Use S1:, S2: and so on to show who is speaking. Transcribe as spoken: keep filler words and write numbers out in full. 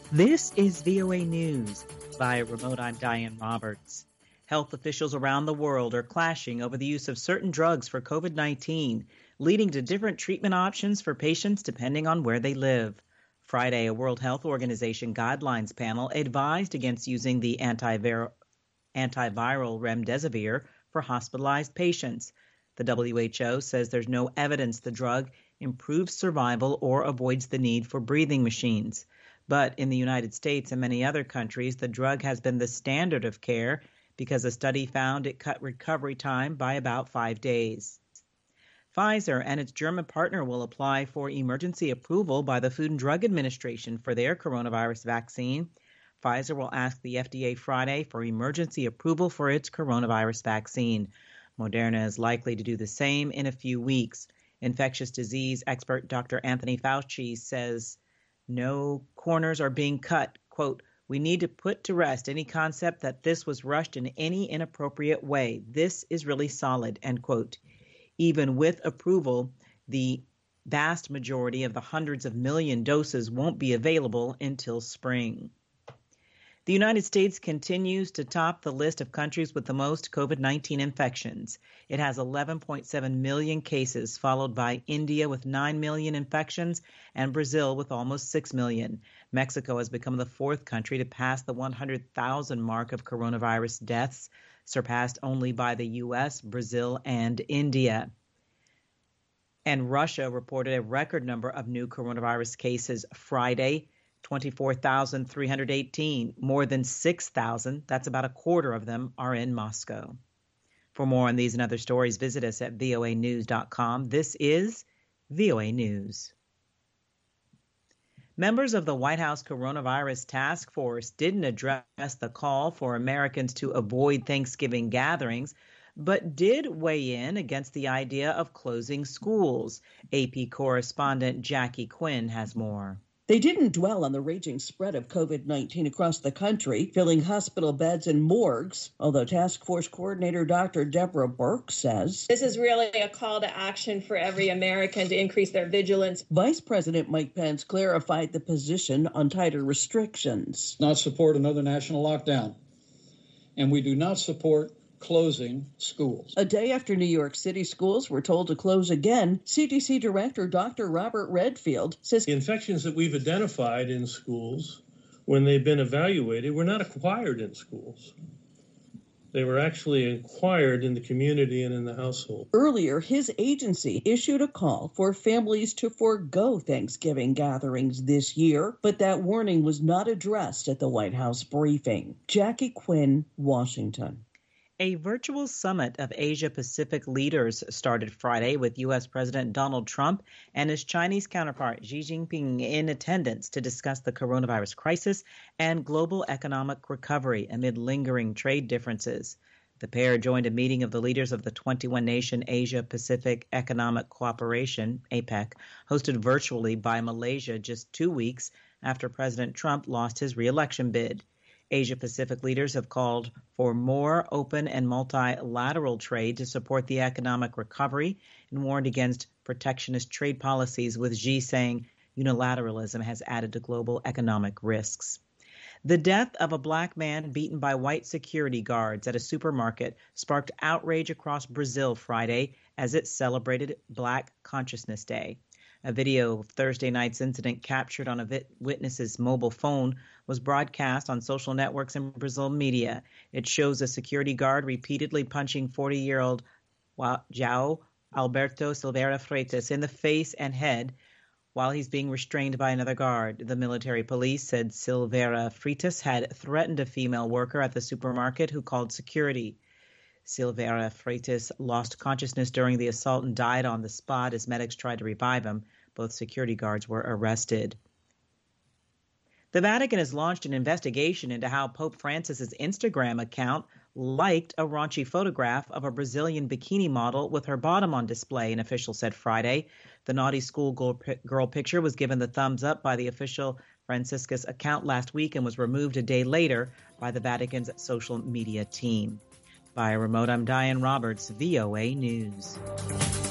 S1: This is V O A News. Via remote, I'm Diane Roberts. Health officials around the world are clashing over the use of certain drugs for COVID nineteen, leading to different treatment options for patients depending on where they live. Friday, a World Health Organization guidelines panel advised against using the antivir- antiviral remdesivir for hospitalized patients. The W H O says there's no evidence the drug improves survival or avoids the need for breathing machines. But in the United States and many other countries, the drug has been the standard of care because a study found it cut recovery time by about five days. Pfizer and its German partner will apply for emergency approval by the Food and Drug Administration for their coronavirus vaccine. Pfizer will ask the F D A Friday for emergency approval for its coronavirus vaccine. Moderna is likely to do the same in a few weeks. Infectious disease expert Doctor Anthony Fauci says no corners are being cut. Quote, "We need to put to rest any concept that this was rushed in any inappropriate way. This is really solid," end quote. Even with approval, the vast majority of the hundreds of million doses won't be available until spring. The United States continues to top the list of countries with the most COVID nineteen infections. It has eleven point seven million cases, followed by India with nine million infections and Brazil with almost six million. Mexico has become the fourth country to pass the one hundred thousand mark of coronavirus deaths, surpassed only by the U S, Brazil, and India. And Russia reported a record number of new coronavirus cases Friday, twenty-four thousand three hundred eighteen. More than six thousand, that's about a quarter of them, are in Moscow. For more on these and other stories, visit us at V O A news dot com. This is V O A News. Members of the White House Coronavirus Task Force didn't address the call for Americans to avoid Thanksgiving gatherings, but did weigh in against the idea of closing schools. A P correspondent Jackie Quinn has more.
S2: They didn't dwell on the raging spread of COVID nineteen across the country, filling hospital beds and morgues, although Task Force Coordinator Doctor Deborah Burke says
S3: this is really a call to action for every American to increase their vigilance.
S2: Vice President Mike Pence clarified the position on tighter restrictions.
S4: Not support another national lockdown, and we do not support closing schools.
S2: A day after New York City schools were told to close again, C D C Director Doctor Robert Redfield says
S5: the infections that we've identified in schools, when they've been evaluated, were not acquired in schools. They were actually acquired in the community and in the household.
S2: Earlier, his agency issued a call for families to forego Thanksgiving gatherings this year, but that warning was not addressed at the White House briefing. Jackie Quinn, Washington.
S1: A virtual summit of Asia-Pacific leaders started Friday with U S. President Donald Trump and his Chinese counterpart Xi Jinping in attendance to discuss the coronavirus crisis and global economic recovery amid lingering trade differences. The pair joined a meeting of the leaders of the twenty-one nation Asia-Pacific Economic Cooperation, APEC, hosted virtually by Malaysia just two weeks after President Trump lost his re-election bid. Asia-Pacific leaders have called for more open and multilateral trade to support the economic recovery and warned against protectionist trade policies, with Xi saying unilateralism has added to global economic risks. The death of a black man beaten by white security guards at a supermarket sparked outrage across Brazil Friday as it celebrated Black Consciousness Day. A video of Thursday night's incident captured on a witness's mobile phone was broadcast on social networks and Brazil media. It shows a security guard repeatedly punching forty-year-old João Alberto Silveira Freitas in the face and head while he's being restrained by another guard. The military police said Silveira Freitas had threatened a female worker at the supermarket who called security. Silveira Freitas lost consciousness during the assault and died on the spot as medics tried to revive him. Both security guards were arrested. The Vatican has launched an investigation into how Pope Francis's Instagram account liked a raunchy photograph of a Brazilian bikini model with her bottom on display, an official said Friday. The naughty schoolgirl picture was given the thumbs up by the official Franciscus account last week and was removed a day later by the Vatican's social media team. By remote, I'm Diane Roberts, V O A News.